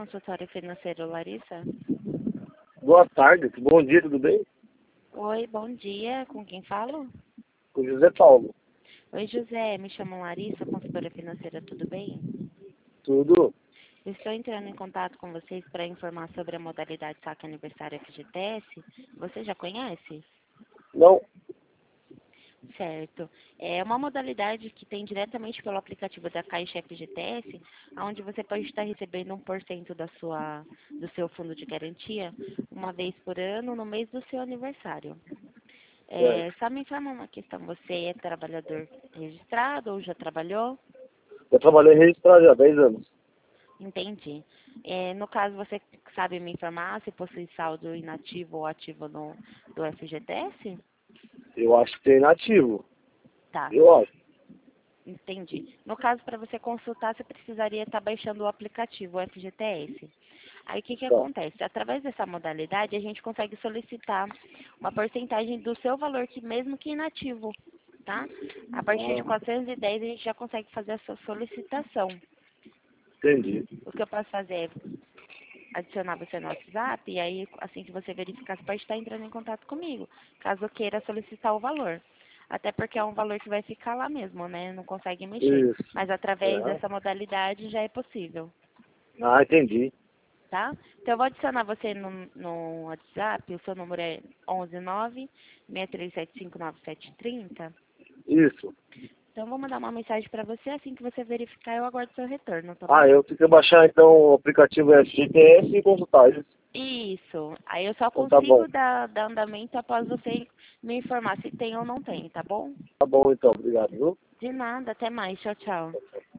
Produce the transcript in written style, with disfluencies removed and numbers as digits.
consultório financeiro, Larissa? Boa tarde, bom dia, tudo bem? Oi, bom dia. Com quem falo? Com o José Paulo. Oi, José. Me chamo Larissa, consultora financeira, tudo bem? Tudo? Eu estou entrando em contato com vocês para informar sobre a modalidade saque aniversário FGTS. Você já conhece? Não? Certo. É uma modalidade que tem diretamente pelo aplicativo da Caixa FGTS, onde você pode estar recebendo 1% do seu fundo de garantia uma vez por ano no mês do seu aniversário. Certo. Só me informa uma questão, você é trabalhador registrado ou já trabalhou? Eu trabalhei registrado já há 10 anos. Entendi. No caso, você sabe me informar se possui saldo inativo ou ativo do FGTS? Eu acho que tem inativo. Tá, Eu acho. entendi. No caso, para você consultar, você precisaria estar baixando o aplicativo, o FGTS. Aí, o que que Tá. acontece? Através dessa modalidade, a gente consegue solicitar uma porcentagem do seu valor, que mesmo que inativo, tá? A partir de Ah, 410, a gente já consegue fazer essa solicitação. entendi. O que eu posso fazer é adicionar você no WhatsApp, e aí, assim que você verificar, você pode estar entrando em contato comigo, caso queira solicitar o valor. Até porque é um valor que vai ficar lá mesmo, né? Não consegue mexer. Isso. Mas através É. dessa modalidade já é possível, Ah, entendi. tá? Então eu vou adicionar você no WhatsApp, o seu número é 119-637-59730. Isso. Então eu vou mandar uma mensagem para você, assim que você verificar, eu aguardo seu retorno, tá Ah, bom? eu tenho que baixar então o aplicativo FGTS e consultar isso. Isso. Aí eu só Então tá bom. consigo dar andamento após você me informar se tem ou não tem, tá bom? Tá bom então, obrigado, viu? De nada, até mais. Tchau, tchau.